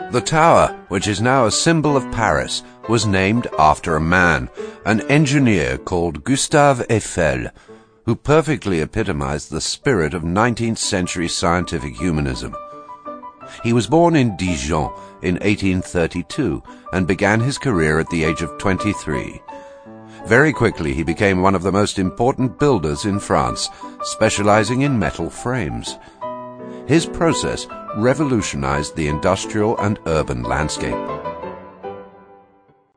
The tower, which is now a symbol of Paris, was named after a man, an engineer called Gustave Eiffel, who perfectly epitomized the spirit of 19th century scientific humanism. He was born in Dijon in 1832 and began his career at the age of 23. Very quickly he became one of the most important builders in France, specializing in metal frames. His process revolutionized the industrial and urban landscape.